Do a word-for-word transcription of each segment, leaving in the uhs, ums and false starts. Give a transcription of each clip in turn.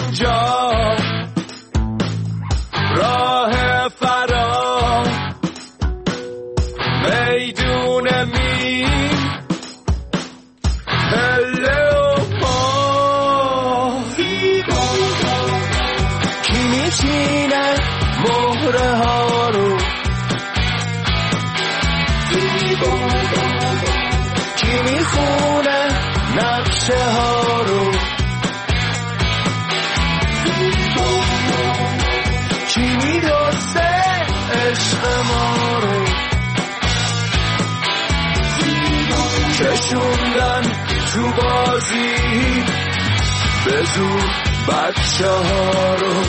اونجا راه فرا میدون مین پله و پا کی میچینه مهره ها رو کی میخونه نقشه ها رو کی میدوسته عشق ما رو کشوندن تو بازی به زور بچه ها رو.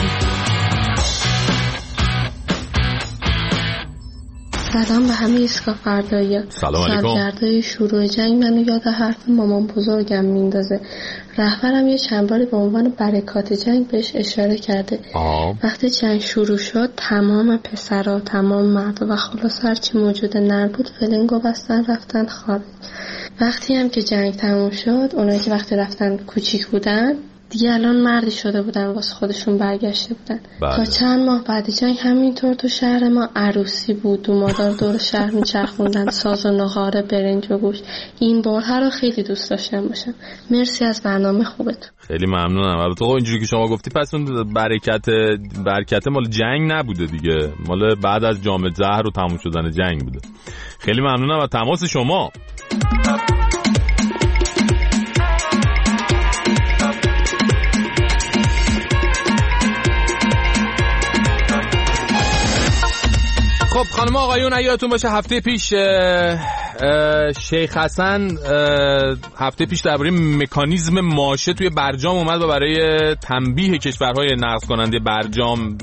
سلام به همه ایستگاه فردایی. سلام علیکم. سالگردهای شروع جنگ منو یاد حرف مامان بزرگم میندازه. رهبرم یه چند باری به عنوان برکات جنگ بهش اشاره کرده. آه. وقتی جنگ شروع شد تمام پسرها، تمام مردا و خلاص هرچی موجود نر بود فلنگو بستن رفتن خارج. وقتی هم که جنگ تموم شد اونایی که وقتی رفتن کوچیک بودن دیگه الان مردی شده بودن واسه خودشون برگشته بودن. بله. تا چند ماه بعد جنگ همینطور تو شهر ما عروسی بود، دومادار دور شهر میچرخوندن، ساز و نهار برنج و گوشت. این بارها رو خیلی دوست داشتم باشم. مرسی از برنامه خوبتون. خیلی ممنونم. البته خب اینجوری که شما گفتی پس اون برکت برکت مال جنگ نبوده دیگه، مال بعد از جام زهر و تموم شدن جنگ بوده. خیلی ممنونم از تماس شما. خب خانم آقایون یادتون باشه هفته پیش شیخ حسن هفته پیش درباره مکانیزم ماشه توی برجام اومد و برای تنبیه کشورهای نقض کننده برجام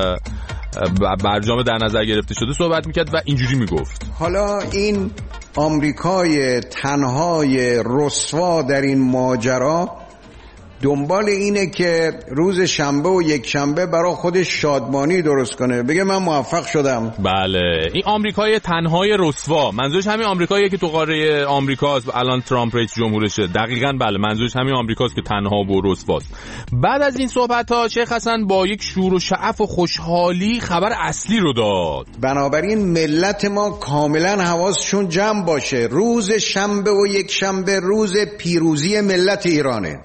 برجام در نظر گرفته شده صحبت میکرد و اینجوری میگفت حالا این آمریکای تنهای رسوا در این ماجرا دنبال اینه که روز شنبه و یک شنبه برای خودش شادمانی درست کنه، بگه من موفق شدم. بله این آمریکای تنهای رسوا، منظورش همین آمریکاییه که تو قاره آمریکاست و الان ترامپ رئیس جمهورشه. دقیقاً بله منظورش همین آمریکاست که تنها و رسواست. بعد از این صحبت‌ها شیخ حسن با یک شور و شعف و خوشحالی خبر اصلی رو داد. بنابراین ملت ما کاملا حواسشون جمع باشه، روز شنبه و یک شنبه روز پیروزی ملت ایرانه،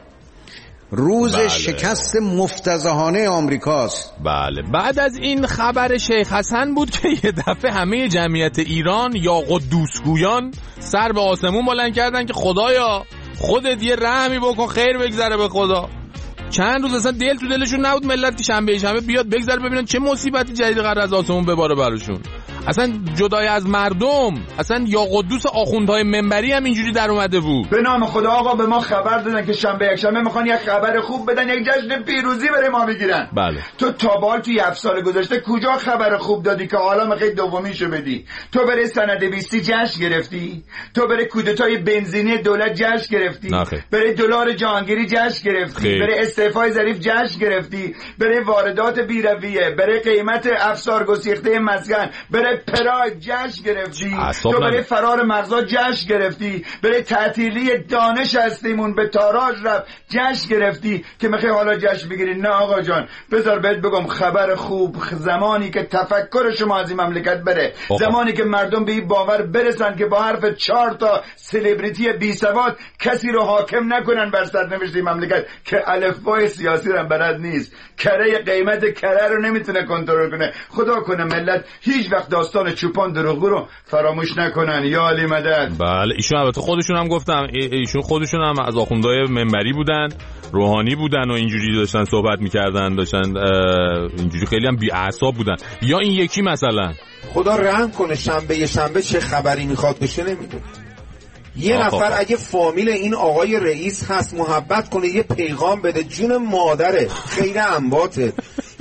روز بله. شکست مفتضحانه آمریکاست. بله بعد از این خبر شیخ حسن بود که یه دفعه همه جمعیت ایران یا قدوسگویان سر به آسمون بلند کردن که خدایا خودت یه رحمی بکن خیر بگذره به خدا. چند روز اصلا دل تو دلشون نبود ملت که شنبه شنبه بیاد بگذره ببینن چه مصیبتی جدید قرار از آسمون بباره براشون. اصلا جدای از مردم اصلا یا قدوس آخوندهای منبری هم اینجوری در اومده بود. به نام خدا آقا به ما خبر دادن که شنبه یک شنبه میخوان یک خبر خوب بدن، یک جشن پیروزی برای ما بگیرن. بله تو تابال توی هفت سال گذشته کجا خبر خوب دادی که حالا میخوای دومیشو بدی؟ تو برای سند بیستی جشن گرفتی؟ تو برای کودتای بنزینی دولت جشن گرفتی؟ نخه. برای دلار جهانگیری جشن گرفتی؟ برای استعفای ظریف جشن گرفتی؟ برای واردات بی‌رویه، برای قیمت افسار گسیخته مسکن، برای پراید جشن گرفتی؟ تو برای فرار مغزا جشن گرفتی؟ برای تعطیلی دانش هستیمون به تاراج رفت جشن گرفتی که میخوای حالا جشن بگیری؟ نه آقا جان بذار بهت بگم خبر خوب زمانی که تفکر شما از این مملکت بره، زمانی که مردم به این باور برسن که با حرف چهار تا سلبریتی بی سواد کسی رو حاکم نکنن بر سرنوشت این مملکت که الفبای سیاسی رو بلد نیست، کره قیمت کره رو نمیتونه کنترل کنه. خدا کنه ملت هیچ وقت داستان چوپان دروغگو رو فراموش نکنن. یا علی مدد. بله ایشون البته خودشون هم گفتم ایشون خودشون هم از آخوندهای منبری بودن، روحانی بودن و اینجوری داشتن صحبت میکردن، داشتن اینجوری خیلی هم بی اعصاب بودن. یا این یکی مثلا خدا رحم کنه شنبه یه شنبه چه خبری میخواد بشه نمیدونه. یه آه نفر آه. اگه فامیل این آقای رئیس هست محبت کنه یه پیغام بده، جون مادره خیر انباته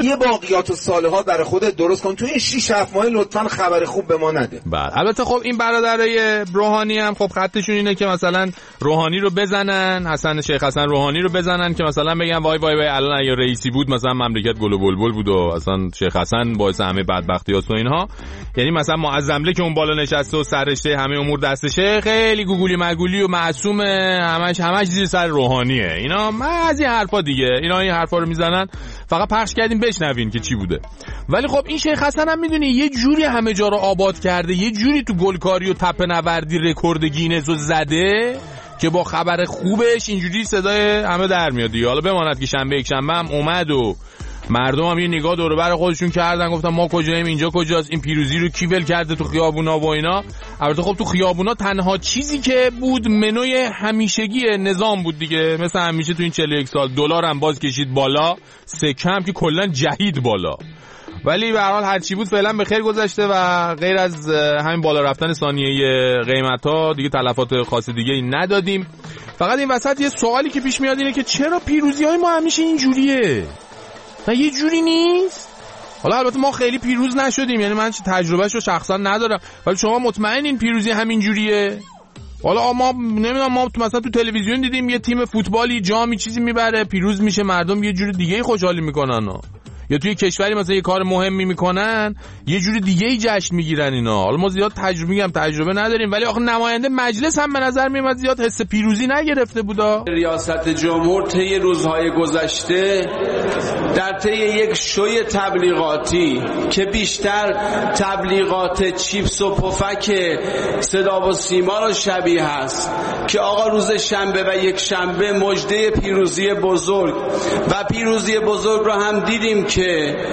یه باقیات و صالحات برای خودت درست کن، تو این شش هفت ماه لطفاً خبر خوب به ما نده. بله البته خب این برادرای روحانی هم خب خطشون اینه که مثلا روحانی رو بزنن، حسن شیخ حسن روحانی رو بزنن که مثلا بگن وای وای وای الان اگه رئیسی بود مثلا مملکت گل و بلبل بود و اصلا شیخ حسن باعث همه بدبختیاست و اینها. یعنی مثلا معظمله که اون بالا نشسته و سررشته همه امور دستشه، خیلی گوگولی مگولی و معصومه، همش همش زیر سر روحانیه. اینا من از این حرفا دیگه اینا این حرفا رو میزنن، فقط پخش کردیم بشنوین که چی بوده. ولی خب این شیخ حسن هم میدونی یه جوری همه جا رو آباد کرده، یه جوری تو گلکاری و تپه نوردی رکورد گینس رو زده که با خبر خوبش اینجوری صدای همه در میاد دیگه. حالا بماند که شنبه یک شنبه هم اومد و مردم هم یه نگاه دور و بر خودشون کردن، گفتن ما کجاییم، اینجا کجاست، این پیروزی رو کی ول کرده تو خیابونا و اینا. البته خب تو خیابونا تنها چیزی که بود منوی همیشگی نظام بود دیگه، مثل همیشه تو این چهل و یک سال. دلار هم باز کشید بالا، سکه هم که کلا جهید بالا. ولی به هر حال هر چی بود فعلا به خیر گذشته و غیر از همین بالا رفتن ثانیه قیمتا دیگه تلفات خاص دیگه ای ندادیم. فقط این وسط یه سوالی که پیش میاد اینه که چرا پیروزی های ما همیشه اینجوریه؟ نه یه جوری نیست؟ حالا البته ما خیلی پیروز نشدیم، یعنی من تجربهشو شخصا ندارم، ولی شما مطمئنین پیروزی همین جوریه؟ حالا ما نمیدونم، ما مثلا تو تلویزیون دیدیم یه تیم فوتبالی جامی چیزی میبره پیروز میشه، مردم یه جوری دیگه خوشحالی میکنن ها. یا توی کشوری مثلا یه کار مهمی میکنن یه جوری دیگه ای جشن میگیرن اینا. حالا ما زیاد تجربه میگم تجربه نداریم، ولی آخه نماینده مجلس هم به نظر میاد زیاد حس پیروزی نگرفته بودا. ریاست جمهور طی روزهای گذشته در طی یک شوی تبلیغاتی که بیشتر تبلیغات چیپس و پفک صدا و سیما رو شبیه هست که آقا روز شنبه و یک شنبه مژده پیروزی بزرگ و پیروزی بزرگ رو هم دیدیم که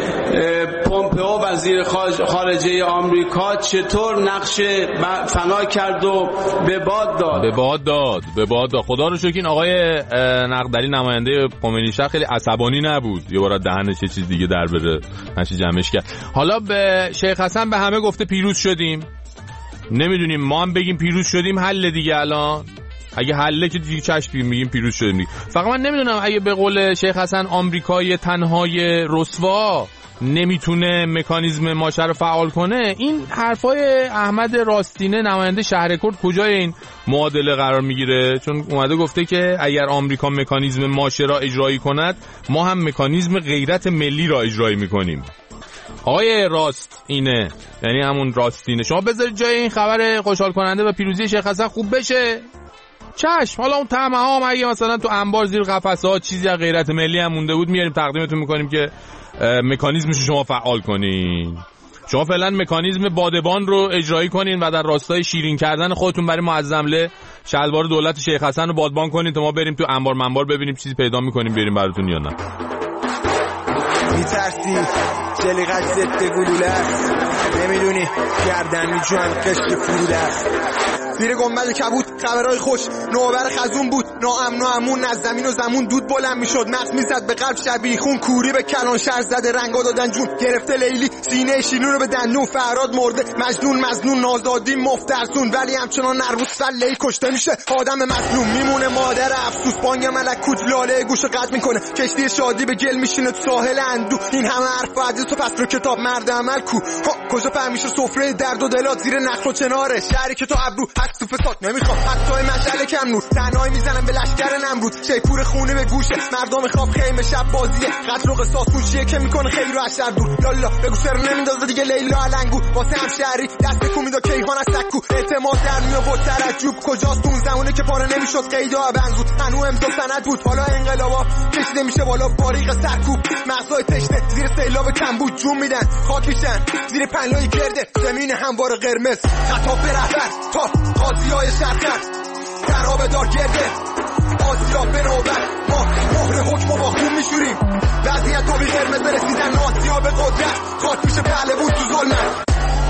پومپئو وزیر خارجه آمریکا چطور نقش فنا کرد و به باد داد به باد داد به باد داد. خدا رو شکر این آقای نقدری نماینده کمونیست خیلی عصبانی نبود، یه بار دهنش یه چیز دیگه در بره نشی جمعش کرد. حالا به شیخ حسن به همه گفته پیروز شدیم، نمیدونیم ما هم بگیم پیروز شدیم حل دیگه. الان اگه حله که دیگه چشم میگیم پیروز شدیم دیگه. فقط من نمیدونم اگه به قول شیخ حسن آمریکای تنهای رسوا نمیتونه مکانیزم ماشه رو فعال کنه، این حرفای احمد راستینه نماینده شهرکرد کجای این معادله قرار میگیره؟ چون اومده گفته که اگر آمریکا مکانیزم ماشه را اجرایی کند ما هم مکانیزم غیرت ملی را اجرایی میکنیم. آقای راست اینه، یعنی همون راستینه، شما بذارید جای این خبر خوشحال کننده و پیروزی شیخ حسن خوب بشه چشم. حالا اون طعمه ها هم اگه مثلا تو انبار زیر قفسه ها چیزی از غیرت ملی هم مونده بود میاریم تقدیمتون میکنیم که مکانیزمش شما فعال کنین. شما فعلا مکانیزم بادبان رو اجرایی کنین و در راستای شیرین کردن خودتون برای معظمله شلوار دولت شیخ حسن رو بادبان کنین تا ما بریم تو انبار منبار ببینیم چیزی پیدا میکنیم بریم براتون یا نه. میترسی جلیقت ضد گلوله است، نمیدونی گردن میجوان قشت فروده است. زیر گنبد کبود خبرهای خوش نوبر خزون بود، ناامن و امون از زمین و زمون دود بلند میشد، مغز میزد به قلب شبیه خون، کوری به کلان شهر زده رنگا دادن جون، گرفته لیلی سینه شیلون رو به دندون، فراد مرده مجنون مظنون نازادی مفترسون، ولی همچنان نربوس فله کشته میشه آدم مظلوم، میمونه مادر افسوس بانگ ملکوت لاله گوش قطع میکنه، کشتی شادی به گل میشینه تو ساحل اندو، این همه حرف عزیز تو پس رو کتاب مرد عمل کو، کجا فهمیشه سفره درد و دلات زیر نخل و چناره، شهری که تو ابرو تو فساد نمیخوام حتی مشعل کم نور، تنهایی میزنم به لشکر نمرود، شیپور خونه به گوشه مردم خواب خیمه شب بازیه، قتل و قصاص کوچیه که میکنه خیر رو از شر دور، لالا بگو چرا نمیندازه دیگه لیلا علنگو، واسه هم شهری دست کو میدا کیهان از سکو، اعتماد در می آورد ترجوب کجاست اون زمونه که پاره نمیشد قیدا بنزود، هنو امضا سند بود حالا انقلابا کشیده میشه بالا باریق سرکوب، مغزای تشنه زیر سیلاب کمبود جون میدن خاک میشن زیر پنلای گرده زمین هموار قرمز، خطا به رهبر تا آسیای شرقت در آب دار گرده آسیا به نوبت، ما مهر حکم و با خون میشوریم، وضعیت تو بی قرمز برسیدن آسیا به قدرت، خاک میشه پهله بود تو ظلمت.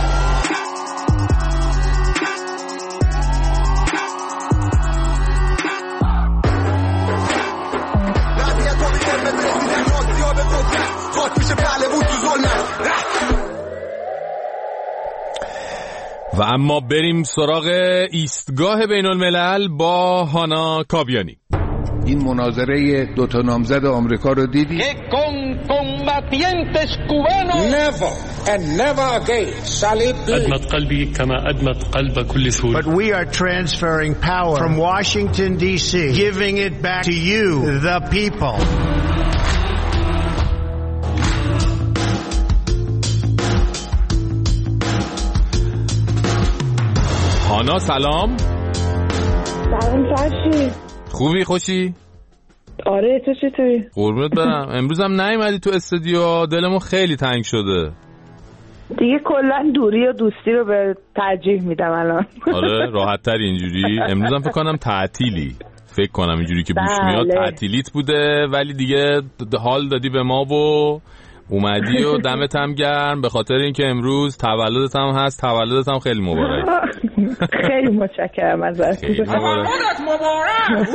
وضعیت تو بی قرمز برسیدن آسیا به قدرت، خاک میشه پهله بود تو ظلمت. و اما بریم سراغ ایستگاه بین الملل با هانا کاویانی. این مناظره دو تا نامزد آمریکا رو دیدی؟ Never and never again shall it be. أدمت قلبي كما أدمت قلب كل سوري. But we are transferring power from Washington D C, giving it back to you, the people. هانا سلام. سلام فرشی. خوبی خوشی؟ آره تو چطوری؟ قربونت برم. امروز هم نیومدی تو استودیو، دلمون خیلی تنگ شده. دیگه کلا دوری و دوستی رو به ترجیح میدم الان. آره راحت تر اینجوری. امروز هم فکر کنم تعطیلی. فکر کنم اینجوری که بوش بله. میاد تعطیلیت بوده، ولی دیگه حال دادی به ما و اومدی و دمت هم گرم به خاطر اینکه امروز تولدت هم هست. تولدت هم خیلی مبارک. خیلی متشکرم ازت. خیلی مبارک. مبارک.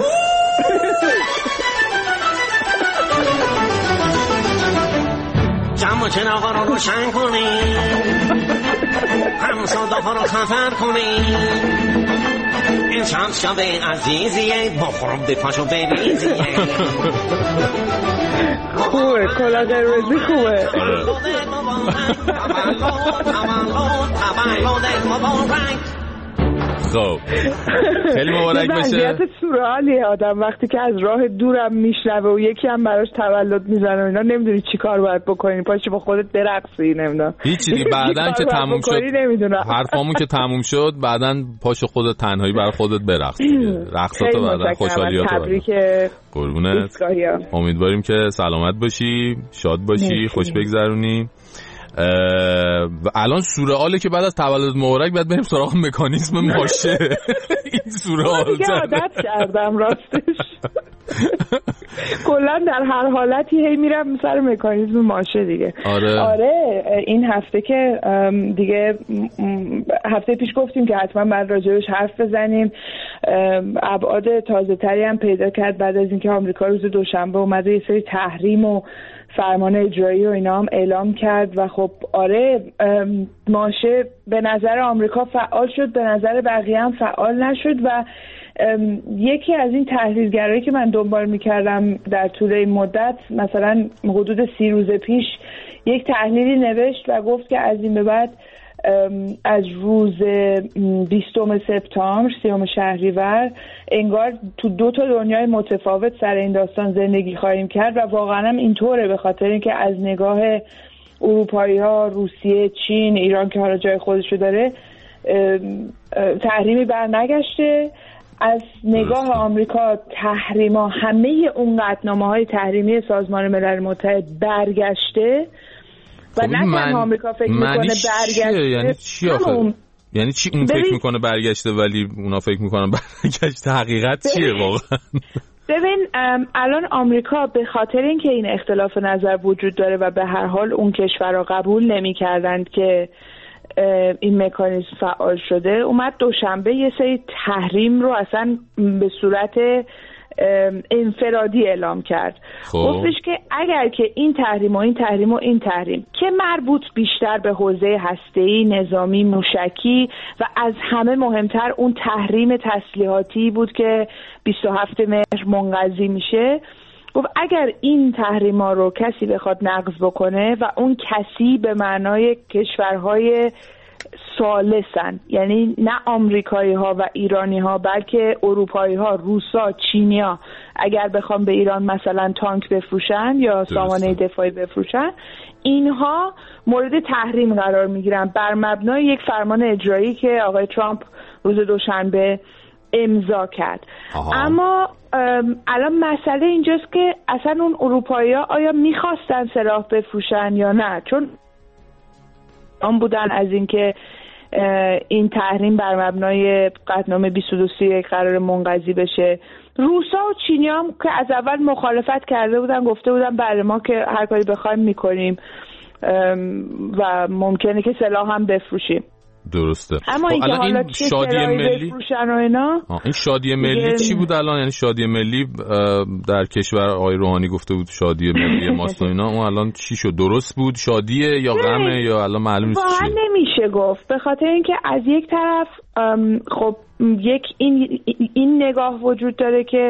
جمع چراغا رو روشن کنی، هم صدا رو خفر کنی، این شب شب عزیزیه بخورم بپاشو بریزیه. خوبه کلا قرمزی خوبه. خب خیلی مبارک بشه. وضعیت سورئالیه آدم وقتی که از راه دورم میشنوه و یکی هم براش تولد میزنه و اینا نمیدونی چی کار باید بکنی، پاشی با خودت برقصی. نمیدونم هیچی دیگه. بعدن که تموم شد حرفامون که تموم شد بعدن پاشو خودت تنهایی برای خودت برقص دیگه. رقصاتو بعدن خوشحالیاتو تبریک قربونت. امیدواریم که سلامت باشی، شاد باشی، خوش بگذرونی. و الان سورئاله که بعد از تولد مبارک بعد بریم سراغ مکانیزم ماشه. این سورئال دیگه عادت کردم راستش. کلا در هر حالتی هی میرم سر مکانیزم ماشه دیگه. آره آره این هفته که دیگه هفته پیش گفتیم که حتما بعد راجبش حرف بزنیم. ابعاد تازه تری هم پیدا کرد بعد از اینکه آمریکا روز دوشنبه اومده یه سری تحریم و فرمان اجرایی و اینا هم اعلام کرد و خب آره ماشه به نظر آمریکا فعال شد، به نظر بقیه هم فعال نشد و یکی از این تحلیلگرایی که من دنبال میکردم در طول این مدت مثلا حدود سی روز پیش یک تحلیلی نوشت و گفت که از این به بعد از روز بیستم سپتامبر سیوم شهریور انگار تو دو تا دنیای متفاوت سر این داستان زندگی خواهیم کرد و واقعا هم اینطوره، به خاطر اینکه از نگاه اروپایی ها، روسیه، چین، ایران که حالا جای خودشو داره تحریمی بر نگشته. از نگاه آمریکا تحریما همه اون قطعنامه‌های تحریمی سازمان ملل متحد برگشته و نه تنها آمریکا فکر میکنه برگشته. یعنی چی آخه؟ یعنی چی اون فکر میکنه برگشته ولی اونا فکر میکنن برگشته؟ حقیقت چیه واقعا؟ ببین الان آمریکا به خاطر اینکه این اختلاف نظر وجود داره و به هر حال اون کشورها قبول نمی‌کردند که این مکانیزم فعال شده، اومد دوشنبه یه سری تحریم رو اصلا به صورت انفرادی اعلام کرد. گفتش که اگر که این تحریم و این تحریم و این تحریم که مربوط بیشتر به حوزه هسته‌ای، نظامی، موشکی و از همه مهمتر اون تحریم تسلیحاتی بود که بیست و هفتم مهر منقضی میشه، گفت اگر این تحریما رو کسی بخواد نقض بکنه و اون کسی به معنای کشورهای ثالثن، یعنی نه آمریکایی ها و ایرانی ها بلکه اروپایی ها، روسا، چینی ها، اگر بخوام به ایران مثلا تانک بفروشن یا سامانه دفاعی بفروشن، اینها مورد تحریم قرار میگیرن بر مبنای یک فرمان اجرایی که آقای ترامپ روز دوشنبه امضا کرد. آها. اما الان مسئله اینجاست که اصلا اون اروپایی ها آیا میخواستن سلاح بفروشن یا نه، چون آن بودن از اینکه این تحریم بر مبنای قطعنامه بیست و دو سی یک قرار منقضی بشه. روسا و چینی هم که از اول مخالفت کرده بودن، گفته بودن بله ما که هر کاری بخوایم میکنیم و ممکنه که سلاح هم بفروشیم. درسته. اما این که حالا چه شادی ملی بفروشن و اینا، این شادی ملی چی بود الان؟ یعنی شادی ملی در کشور آقای روحانی گفته بود شادی ملی ماست و اینا، اون الان چی شد؟ درست بود شادیه یا غمه یا الان معلوم نیست چیه؟ واقعا نمیشه گفت، به خاطر اینکه از یک طرف خب یک این این نگاه وجود داره که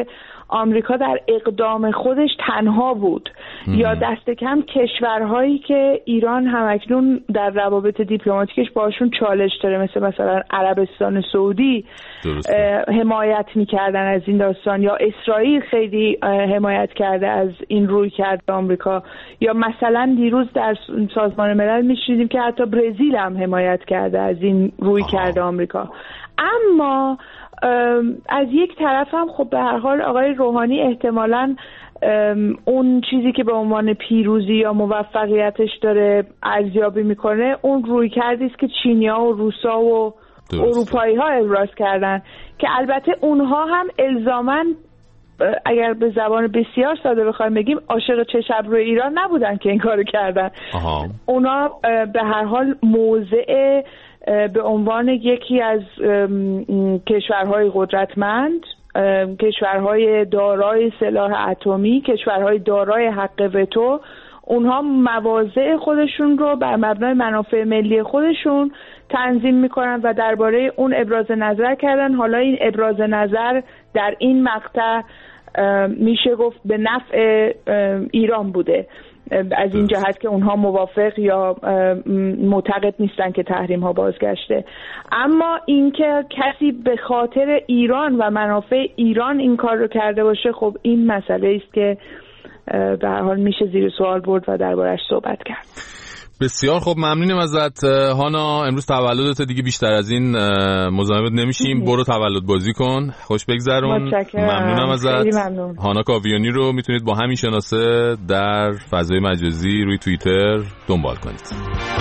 آمریکا در اقدام خودش تنها بود ام. یا دست کم کشورهایی که ایران همکنون در روابط دیپلماتیکش باشون چالش داره مثل مثلا عربستان سعودی حمایت میکردن از این داستان، یا اسرائیل خیلی حمایت کرده از این روی کرده آمریکا، یا مثلا دیروز در سازمان ملل میشنیدیم که حتی برزیل هم حمایت کرده از این روی کرده آمریکا. اما از یک طرف هم خب به هر حال آقای روحانی احتمالاً اون چیزی که به عنوان پیروزی یا موفقیتش داره ارزیابی میکنه اون روی کردی است که چینی‌ها و روسا و اروپایی‌ها ابراز کردن، که البته اونها هم الزاماً اگر به زبان بسیار ساده بخوایم بگیم عاشق چشم روی ایران نبودن که این کارو کردن. آها. اونا به هر حال موضع به عنوان یکی از کشورهای قدرتمند، کشورهای دارای سلاح اتمی، کشورهای دارای حق وتو، اونها مواضع خودشون رو بر مبنای منافع ملی خودشون تنظیم میکنن و درباره اون ابراز نظر کردن. حالا این ابراز نظر در این مقطع میشه گفت به نفع ایران بوده، از این جهت که اونها موافق یا معتقد نیستن که تحریم ها بازگشته. اما اینکه کسی به خاطر ایران و منافع ایران این کار رو کرده باشه، خب این مسئله است که به هر حال میشه زیر سوال برد و دربارش صحبت کرد. بسیار خب، ممنونیم ازت هانا. امروز تولدت، دیگه بیشتر از این مزاحمت نمیشیم. برو تولد بازی کن، خوش بگذرون. ممنونم ازت. ممنون. هانا کاویانی رو میتونید با همین شناسه در فضای مجازی روی توییتر دنبال کنید.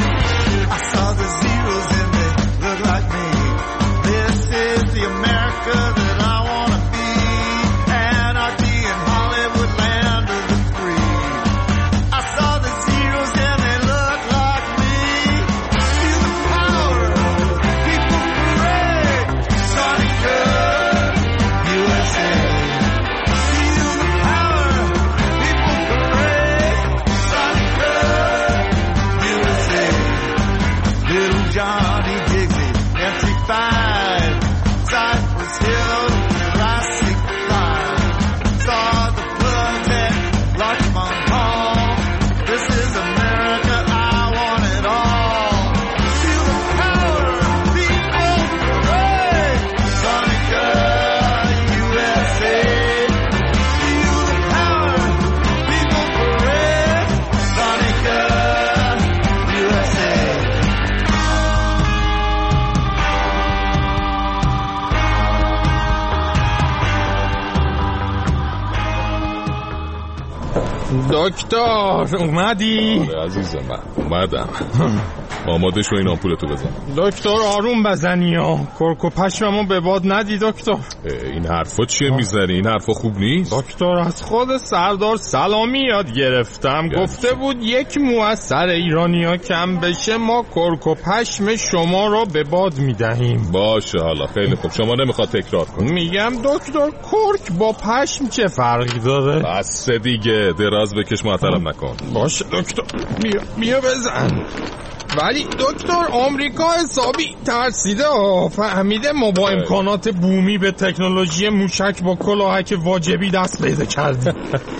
دکتر اومدی؟ آره عزیزم، من اومدم. آماده شو این آمپولتو بزن. دکتر آروم بزنی یا کرک و پشممو به باد ندی دکتر. این حرفا چیه میزنی؟ این حرفا خوب نیست. دکتر از خود سردار سلامی یاد گرفتم، گفت. گفته بود یک مو از سر ایرانیا کم بشه ما کرک و پشم شما رو به باد میدهیم. باشه حالا خیلی خوب، شما نمیخواد تکرار کنی. میگم دکتر کرک با پشم چه فرقی داره؟ بس دیگه، دراز بکش معطلم نکن. باشه دکتر، بیا بیا بزن. ولی دکتر آمریکا حسابی ترسیده ها، فهمیده ما با امکانات بومی به تکنولوژی موشک با کلاهک واجبی دست پیدا کردیم.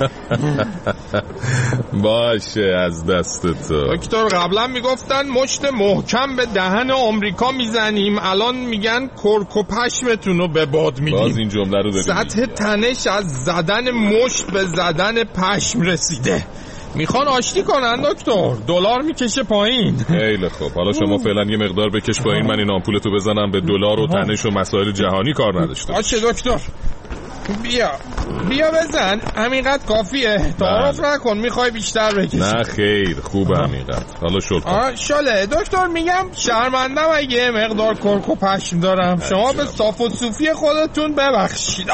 باشه از دست تو. دکتر قبلا میگفتن مشت محکم به دهن آمریکا میزنیم، الان میگن کرک و پشمتون رو به باد میدیم. باز این جمله رو داریم. سطح تنش از زدن مشت به زدن پشم رسیده. میخوان آشتی کنن دکتر، دلار میکشه پایین. خیلی خوب، حالا شما فعلا یه مقدار بکش پایین، من این آمپولتو بزنم. به دلار و تنش و مسائل جهانی کار نداشته. باشه دکتر، بیا بیا بزن، همینقدر کافیه. تعارف نکن، میخوای بیشتر بکشی؟ نه خیر، خوبه همینقدر. حالا شل کن. شله دکتر، میگم شرمندم اگه مقدار کرک و پشم دارم. شما به صاف و صوفی خودتون ببخشید.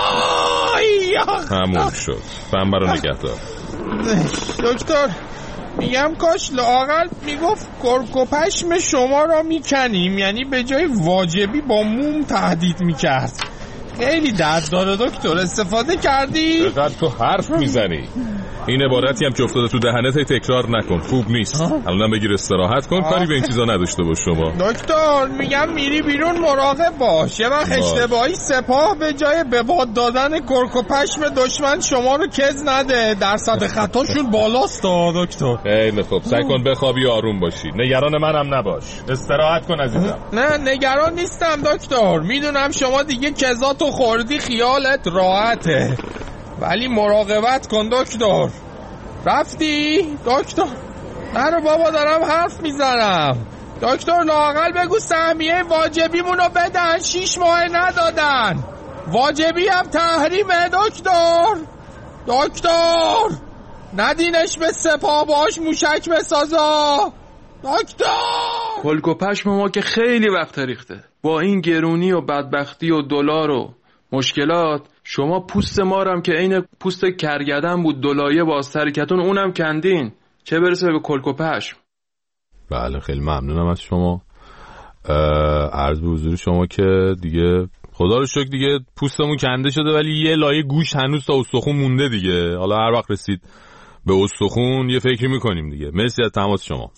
همون شد، فهم برا نگهدار. دکتر میگم کاش لااقل میگفت کرک و پشم شما را میکنیم، یعنی به جای واجبی با موم تهدید میکرد. خیلی درد داره دکتر، استفاده کردی؟ چقدر تو حرف میزنی. این عبارتی هم که افتاده تو دهنت هی تکرار نکن، خوب نیست. الان بگیر استراحت کن، کاری به این چیزا نداشته باش شما. دکتر میگم میری بیرون مراقب باش، یه وقت اشتباهی سپاه به جای به باد دادن کرک و پشم دشمن شما رو کز نده، درصد خطاشون بالاست دکتر. خیلی خوب، سعی کن بخوابی آروم باشی، نگران منم نباش، استراحت کن عزیزم. نه نگران نیستم دکتر، میدونم شما دیگه کزاتو خوردی خیالت راحته، ولی مراقبت کن دکتر. رفتی دکتر؟ نرو بابا، دارم حرف میزنم. دکتر لااقل بگو سهمیه واجبیمونو بدن، شیش ماه ندادن، واجبی هم تحریمه دکتر. دکتر ندینش به سپاه، باش موشک بسازا دکتر. کلک و پشم ما که خیلی وقت ریخته، با این گرونی و بدبختی و دلار و مشکلات، شما پوست مارم که عین پوست کرگدن بود دلایه با سرکتون اونم کندین، چه برسه به کلک و پشم. بله خیلی ممنونم از شما. عرض به حضور شما که دیگه خدا رو شکر دیگه پوستمون کنده شده، ولی یه لایه گوش هنوز تا استخون مونده دیگه. حالا هر وقت رسید به استخون یه فکری میکنیم دیگه. مرسی از تماس شما.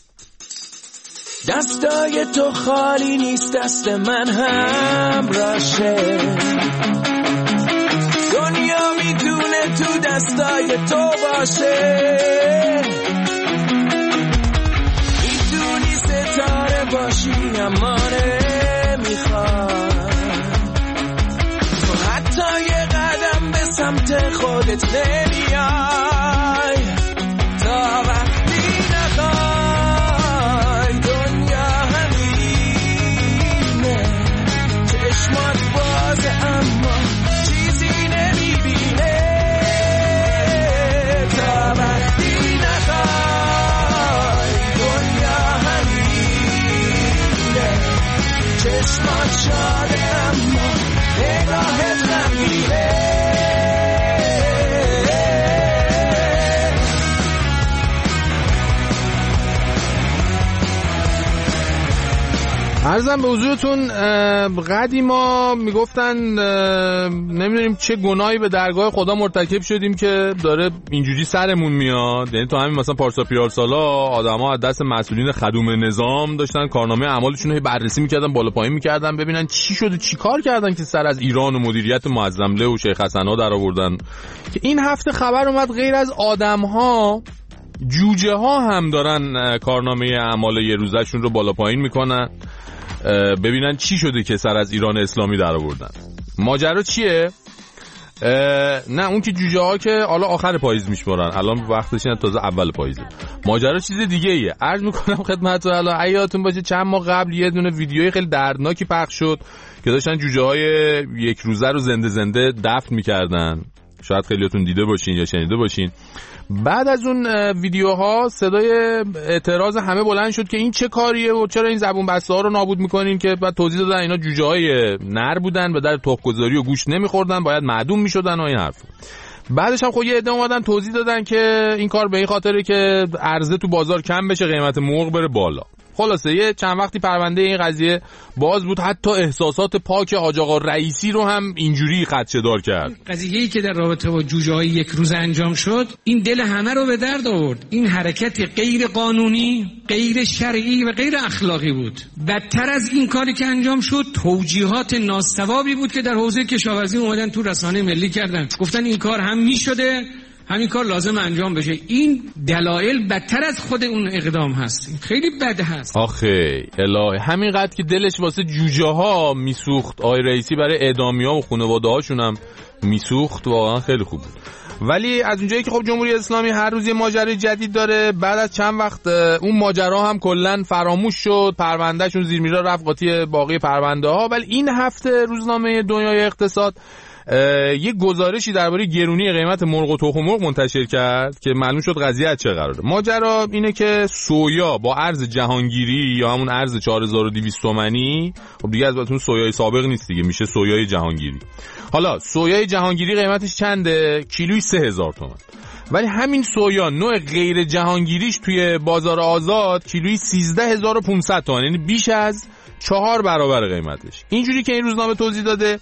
دستای تو خالی نیست، دست من هم راشه، دنیا میدونه تو دستای تو باشه، میدونی ستاره باشی اما نمیخوای، تو حتی یه قدم به سمت خودت نمیای، تا وقتی نخوای دنیا همینه، چشمات بازه اما چیزی نمیبینه، تا وقتی نخوای دنیا همینه، چشمات شاده اما نگاهت غمگینه. عرضم به حضورتون قدیما میگفتن نمیدونیم چه گناهی به درگاه خدا مرتکب شدیم که داره اینجوری سرمون میاد. یعنی تو همین مثلا پارسا پیارسالا آدما از دست مسئولین خدوم نظام داشتن کارنامه اعمالشون رو بررسی میکردن، بالا پایین میکردن، ببینن چی شده چی کار کردن که سر از ایران و مدیریت معظمله و شیخ حسنا در آوردن. که این هفته خبر اومد غیر از آدم‌ها جوجه ها هم دارن کارنامه اعمال یه روزشون رو بالا پایین میکنن، ببینن چی شده که سر از ایران اسلامی در آوردن. ماجرا چیه؟ نه اون که جوجه ها که حالا آخر پاییز میشمارن، الان وقتش اینه تازه اول پاییزه. ماجرا چیز دیگه ایه. عرض میکنم خدمتتون، الان یادتون باشه چند ماه قبل یه دونه ویدیوی خیلی دردناکی پخش شد که داشتن جوجه های یک روزه رو زنده زنده دفن میکردن. شاید خیلیاتون دیده باشین یا شنیده باشین. بعد از اون ویدیوها صدای اعتراض همه بلند شد که این چه کاریه و چرا این زبون بسته ها رو نابود میکنین، که بعد توضیح دادن اینا جوجه های نر بودن، به در تخم‌گذاری و گوشت نمیخوردن، باید معدوم میشدن و این حرف. بعدش هم خب یه عده اومدن توضیح دادن که این کار به این خاطره که عرضه تو بازار کم بشه، قیمت مرغ بره بالا. خلاصه یه چند وقتی پرونده این قضیه باز بود، حتی احساسات پاک حاج آقا رئیسی رو هم اینجوری خدشه‌دار کرد. قضیه‌ای که در رابطه با جوجه‌های یک روز انجام شد، این دل همه رو به درد آورد. این حرکت غیر قانونی، غیر شرعی و غیر اخلاقی بود. بدتر از این کاری که انجام شد، توجیهات ناصوابی بود که در حوزه کشاورزی اومدن تو رسانه ملی کردن، گفتن این کار هم می‌شده، همین کار لازم انجام بشه. این دلایل بدتر از خود اون اقدام هست، خیلی بد هست. آخه الهی همینقدر که دلش واسه جوجه ها میسوخت آقای رئیسی، برای اعدامیا و خانواده هاشون هم میسوخت، واقعا خیلی خوب بود. ولی از اونجایی که خب جمهوری اسلامی هر روز یه ماجرای جدید داره، بعد از چند وقت اون ماجرا هم کلا فراموش شد، پروندهشون زیر میرا رفت قاطی باقی پرونده ها. ولی این هفته روزنامه دنیای اقتصاد یک گزارشی درباره گرونی قیمت مرغ و تخم مرغ منتشر کرد که معلوم شد قضیه از چه قراره. ماجرا اینه که سویا با ارز جهانگیری یا همون ارز چهار هزار و دویست تومانی، خب دیگه از اون سویای سابق نیست دیگه، میشه سویای جهانگیری. حالا سویای جهانگیری قیمتش چنده؟ کیلویی سه هزار تومان. ولی همین سویا نوع غیر جهانگیریش توی بازار آزاد کیلویی سیزده هزار و پانصد تومان، یعنی بیش از چهار برابر قیمتش. اینجوری که این روزنامه توضیح داده،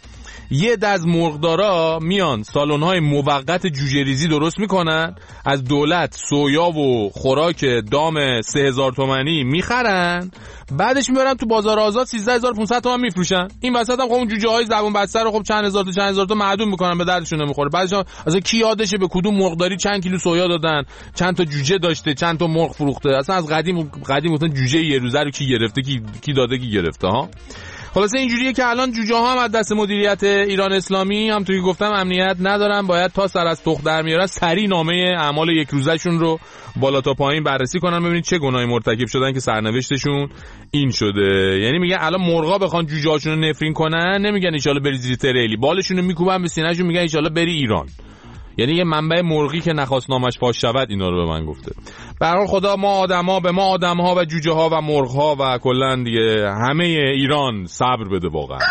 یه دز مرغدارا میان سالن‌های موقت جوجه ریزی درست میکنن، از دولت سویا و خوراک دام سه هزار تومانی میخرن، بعدش میبرن تو بازار آزاد سیزده هزار و پانصد تومان میفروشن. این وسط هم خب اون جوجه های زبون بسته رو خب چند هزار تا چند هزار تا معدوم میکنن، به دردشون نمیخوره. بعدش اصلا کی یادشه به کدوم مرغداری چند کیلو سویا دادن، چند تا جوجه داشته، چند تا مرغ فروخته. اصلا از قدیم قدیم گفتن جوجه یه روزه رو کی گرفته، کی کی داده، کی گرفته ها. خلاصه اینجوریه که الان جوجه ها هم از دست مدیریت ایران اسلامی هم توی گفتم امنیت ندارن، باید تا سر از تخم در میارن سری نامه اعمال یک روزشون رو بالا تا پایین بررسی کنن ببینید چه گناهی مرتکب شدن که سرنوشتشون این شده. یعنی میگن الان مرغا بخوان جوجه هاشون رو نفرین کنن، نمیگن ان شاءالله بری زیر تریلی، بالشون رو میکوبن به سینه‌شون میگن ان شاءالله بری ایران. یعنی یه منبع مرغی که نخواست نامش فاش شود اینا رو به من گفته. به هر حال خدا ما آدما به ما آدم‌ها و جوجه‌ها و مرغ‌ها و کلاً دیگه همه ایران صبر بده واقعا.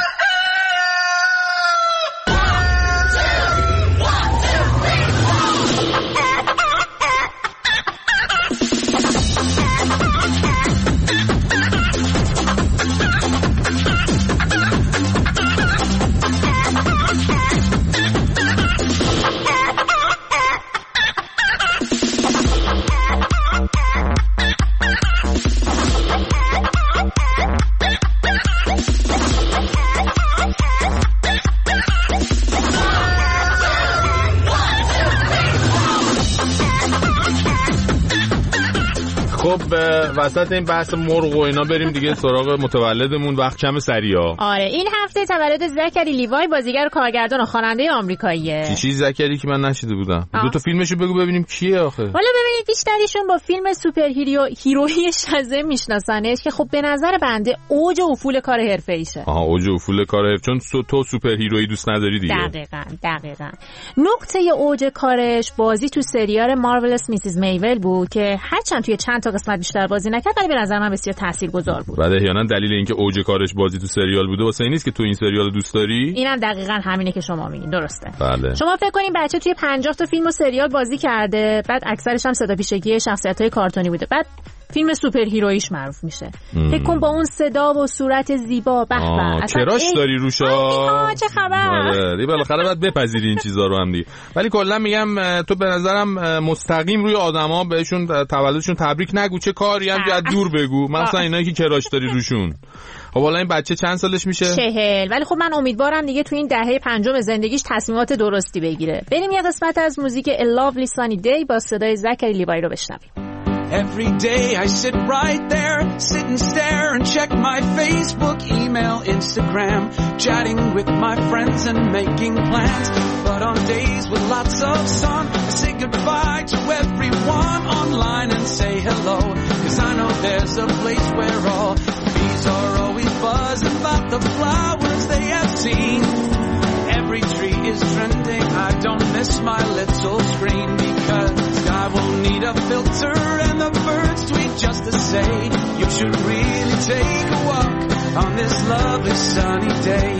خب وسط این بحث مرغ و اینا بریم دیگه سراغ متولدمون، وقت کم سریا. آره این هفته تولد زکری لیوای، بازیگر و کارگردان و خواننده آمریکاییه. چی چیز زکری که من نشیده بودم. آه. دو تا فیلمشو بگو ببینیم کیه آخه. حالا ببینید بیشتریشون با فیلم سوپر هیرو هیرویی شزم میشناسنش که خب به نظر بنده اوج افول کار حرفه‌ایشه. آها اوج افول کار حرف، چون سو تو سوپر هیرویی دوست نداری دیگه. دقیقاً دقیقاً. نقطه اوج کارش بازی تو سریال مارولس میسیز میول بود که هرچند توی چند تا قسمت بیشتر بازی نکرد ولی به نظر من بسیار تاثیرگذار بود. بعد احیانا دلیل اینکه اوج کارش بازی تو سریال بوده واسه این نیست که تو این سریال دوست داری. اینم دقیقاً همینه که شما میگین، درسته. بله. شما فکر کنین بچه توی پنجاه تا فیلم و سریال بازی کرده، بعد اکثرش هم صدا پیشگی شخصیت‌های کارتونی بوده، بعد فیلم سوپر هیرویش معروف میشه. فکر کن با اون صدا و صورت زیبا به به اصلا کراش ای... داری روشا. چه خبر؟ آره بالاخره باید بپذیری این چیزا رو هم دی. ولی کلا میگم تو به نظرم مستقیم روی آدما بهشون تولدشون تبریک نگو، چه کاری هم از دور بگو. مثلا اینایی که کراش داری روشون. خب حالا این بچه چند سالش میشه؟ چهل. ولی خب من امیدوارم دیگه تو این دهه پنجم زندگیش تصمیمات درستی بگیره. بریم یه قسمت از موزیک A Lovely Sunny Day با صدای زکری لیوای رو بشنویم. Every day I sit right there, sit and stare and check my Facebook, email, Instagram, chatting with my friends and making plans. But on days with lots of sun, I say goodbye to everyone online and say hello. Cause I know there's a place where all bees are always buzzing about the flowers they have seen. Every tree is trending, I don't miss my little screen because I won't need a filter and the birds tweet just to say you should really take a walk on this lovely sunny day.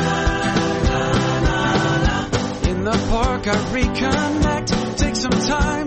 In the park I reconnect, take some time